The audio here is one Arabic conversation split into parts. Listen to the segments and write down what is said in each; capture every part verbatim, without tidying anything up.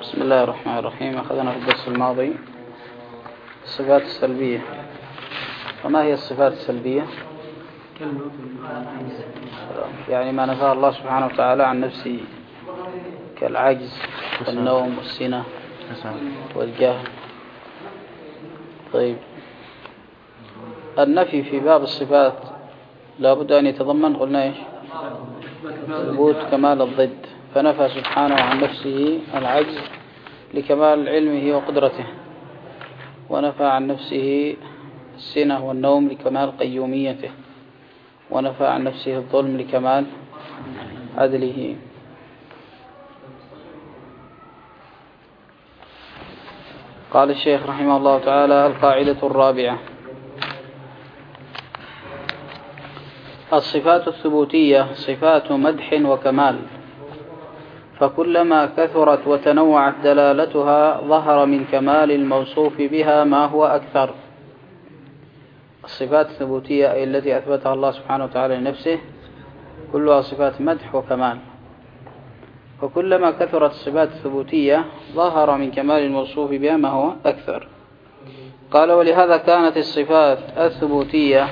بسم الله الرحمن الرحيم. أخذنا في الدرس الماضي الصفات السلبية. وما هي الصفات السلبية؟ يعني ما نفى الله سبحانه وتعالى عن نفسه كالعجز والنوم والسنة والجهل. طيب، النفي في باب الصفات لابد أن يتضمن، قلنا إيش؟ ثبوت كمال الضد، فنفى سبحانه عن نفسه العجز لكمال علمه وقدرته، ونفى عن نفسه السنة والنوم لكمال قيوميته، ونفى عن نفسه الظلم لكمال عدله. قال الشيخ رحمه الله تعالى: القاعدة الرابعة: الصفات الثبوتية صفات مدح وكمال، فكلما كثرت وتنوعت دلالتها ظهر من كمال الموصوف بها ما هو أكثر. الصفات الثبوتية أي التي أثبتها الله سبحانه وتعالى لنفسه كلها صفات مدح وكمال، فكلما كثرت الصفات الثبوتية ظهر من كمال الموصوف بها ما هو أكثر. قال: ولهذا كانت الصفات الثبوتية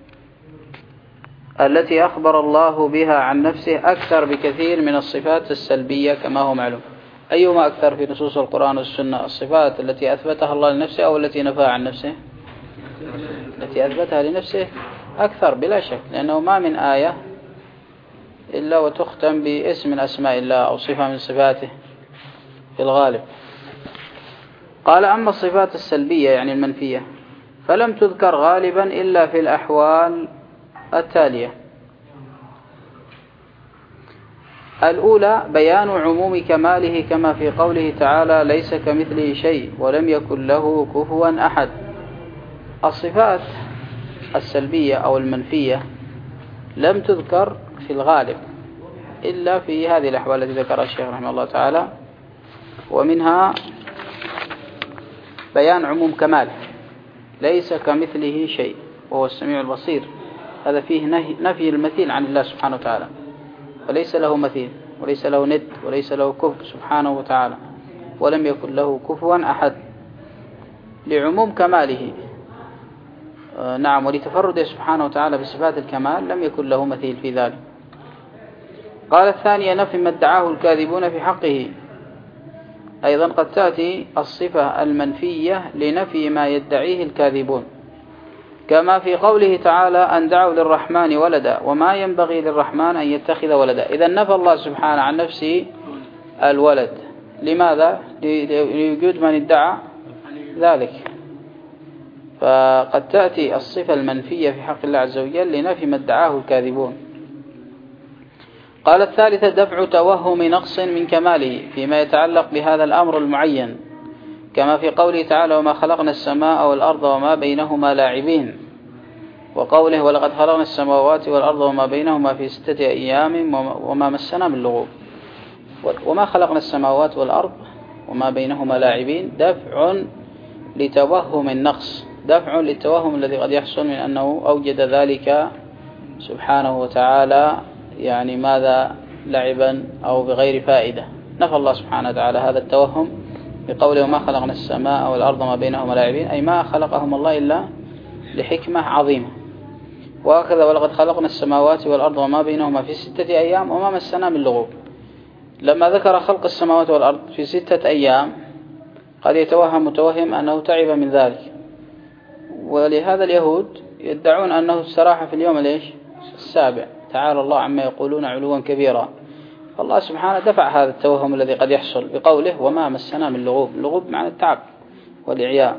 التي أخبر الله بها عن نفسه أكثر بكثير من الصفات السلبية كما هو معلوم. أيهما أكثر في نصوص القرآن والسنة؟ الصفات التي أثبتها الله لنفسه أو التي نفاها عن نفسه؟ التي أثبتها لنفسه أكثر بلا شك، لأنه ما من آية إلا وتختم باسم من أسماء الله أو صفة من صفاته في الغالب. قال: أما الصفات السلبية يعني المنفية فلم تذكر غالبا إلا في الأحوال التالية: الأولى بيان عموم كماله كما في قوله تعالى: ليس كمثله شيء ولم يكن له كفوا أحد. الصفات السلبية أو المنفية لم تذكر في الغالب إلا في هذه الأحوال التي ذكرها الشيخ رحمه الله تعالى، ومنها بيان عموم كماله ليس كمثله شيء وهو السميع البصير، هذا فيه نفي المثيل عن الله سبحانه وتعالى، فليس له مثيل وليس له ند وليس له كفء سبحانه وتعالى، ولم يكن له كفوا أحد لعموم كماله. آه نعم، ولتفرده سبحانه وتعالى بصفات الكمال لم يكن له مثيل في ذلك. قال: الثانية نفي ما ادعاه الكاذبون في حقه. أيضا قد تأتي الصفة المنفية لنفي ما يدعيه الكاذبون، كما في قوله تعالى: أن دعوا للرحمن ولدا وما ينبغي للرحمن أن يتخذ ولدا. إذا نفى الله سبحانه عن نفسه الولد. لماذا؟ لوجود من ادعى ذلك. فقد تأتي الصفة المنفية في حق الله عز وجل لنفي ما ادعاه الكاذبون. قال: الثالثة دفع توهم نقص من كماله فيما يتعلق بهذا الأمر المعين، كما في قوله تعالى: وما خلقنا السماء والأرض وما بينهما لاعبين، وقوله: ولقد خلقنا السماوات والأرض وما بينهما في ستة أيام وما مسنا من لغوب. وما خلقنا السماوات والأرض وما بينهما لاعبين دفع لتوهم النقص، دفع للتوهم الذي قد يحصل من أنه أوجد ذلك سبحانه وتعالى، يعني ماذا؟ لعبا أو بغير فائدة. نفى الله سبحانه وتعالى هذا التوهم بقوله: ما خلقنا السماء والأرض ما بينهما لاعبين، أي ما خلقهم الله إلا لحكمة عظيمة. وهكذا: ولقد خلقنا السماوات والأرض وما بينهما في ستة أيام وما مسنا من لغوب. لما ذكر خلق السماوات والأرض في ستة أيام قد يتوهم متوهم أنه تعب من ذلك، ولهذا اليهود يدعون أنه استراح في اليوم الإيش؟ السابع. تعالى الله عما يقولون علوا كبيرا. فالله سبحانه دفع هذا التوهم الذي قد يحصل بقوله: وما مسنا من لغوب. لغوب معنى التعب والإعياء.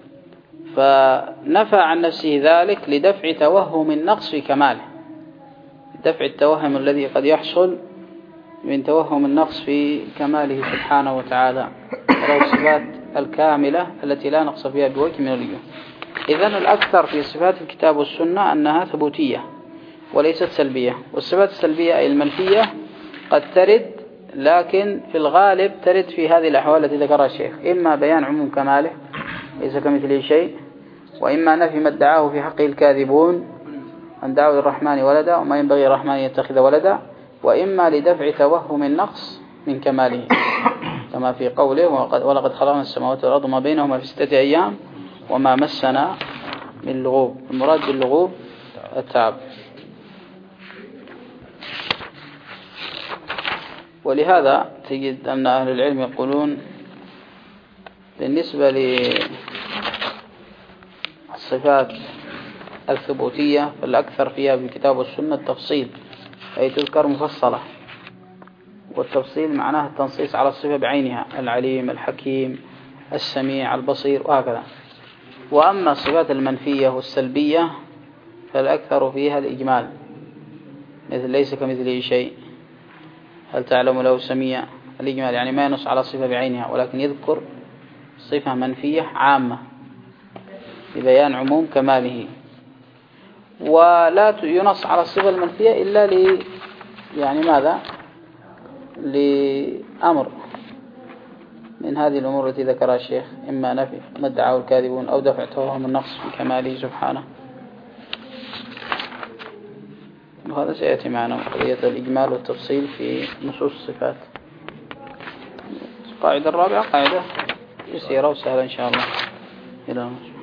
فنفى عن نفسه ذلك لدفع توهم النقص في كماله، دفع التوهم الذي قد يحصل من توهم النقص في كماله سبحانه وتعالى، ولو الصفات الكاملة التي لا نقص فيها بوجه من الوجوه. إذن الأكثر في صفات الكتاب والسنة أنها ثبوتية وليست سلبية. والصفات السلبية أي المنفية قد ترد، لكن في الغالب ترد في هذه الأحوال التي ذكرها الشيخ: إما بيان عموم كماله ليس كمثله شيء، وإما نفي ما ادعاه في حقه الكاذبون أن دعوا للرحمن ولدا وما ينبغي الرحمن أن يتخذ ولدا، وإما لدفع توهم النقص من كماله. كما في قوله ولقد خلقنا السماوات والأرض وما بينهما في ستة أيام وما مسنا من لغوب. المراد باللغوب التعب. ولهذا تجد أن أهل العلم يقولون بالنسبة للصفات الثبوتية فالأكثر فيها بالكتاب والسنة التفصيل، أي تذكر مفصلة، والتفصيل معناه التنصيص على الصفة بعينها، العليم الحكيم السميع البصير وهكذا. وأما الصفات المنفية والسلبية فالأكثر فيها الإجمال، مثل ليس كمثله شيء، هل تعلم له سميع، الإجمال يعني ما ينص على الصفة بعينها ولكن يذكر صفة منفية عامة لبيان عموم كماله. ولا ينص على الصفة المنفية إلا ل يعني ماذا لأمر من هذه الأمور التي ذكرها الشيخ، إما نفي ما ادعاه الكاذبون أو دفع توهم النقص في كماله سبحانه. وهذا سيأتي معنا قضية الإجمال والتفصيل في نصوص الصفات. القاعدة الرابعة قاعدة يسيرة وسهلة إن شاء الله. إلى